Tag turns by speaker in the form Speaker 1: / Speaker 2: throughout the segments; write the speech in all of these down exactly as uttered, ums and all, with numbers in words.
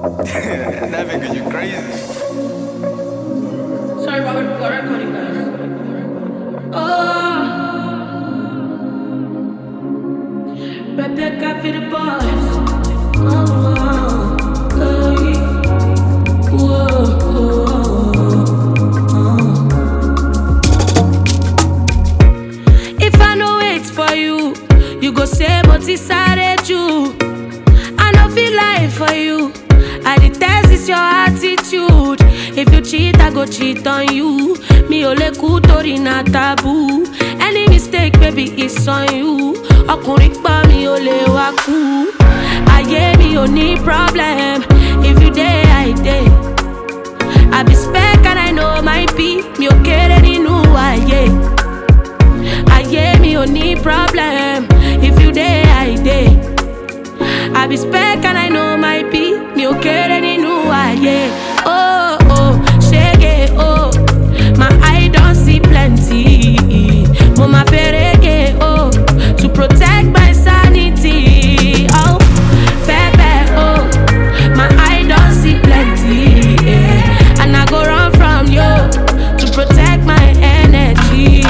Speaker 1: That nigga, you crazy.
Speaker 2: Sorry, Robert, we're recording, guys. Oh, Rebecca for the boys. Oh, oh, yeah. Whoa, oh, oh. If I know wait for you, you go say, but decided you. I no feel like for you. I detest is your attitude. If you cheat, I go cheat on you. Mi ò lè kú torí na taboo. Any mistake, baby, it's on you. Ọkùnrin pa mi ò lè wá kú. Ayé mi ò ní problem. If you dey, I dey. I be spec and I know my beat. Mi ò kéré nínú ayé. Ayé mi ò ní problem. If you dey, I dey. I be spec and I know my beat. Mi ò kéré nínú ayé. Oh, oh, shege, oh. My eye don't see plenty. Mo ma ferege, oh. To protect my sanity. Oh, febe, oh. My eye don't see plenty. Yeah. And I go run from you. To protect my energy.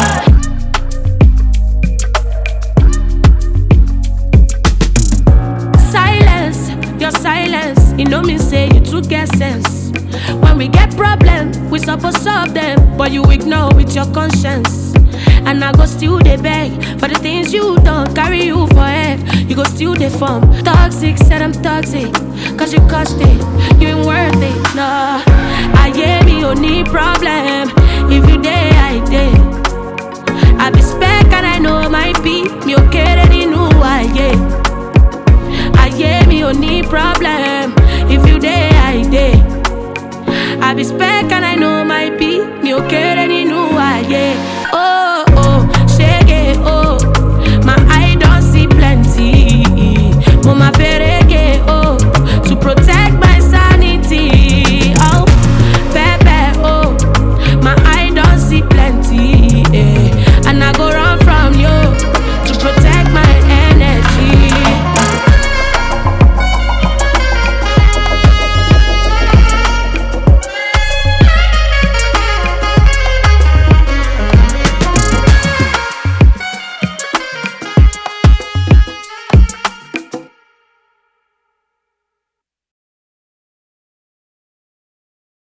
Speaker 2: Silence, your silence. You know me say you too get sense. When we get problem, we supposed solve them, but you ignore with your conscience. And I go still they beg for the things you don't carry you for head. You go still they form toxic, said I'm toxic, cause you cost it, you ain't worth it, no. I yeah me only problem. If you day, I day. I be spec and I know my beat. Me okay, ready, no, I yeah.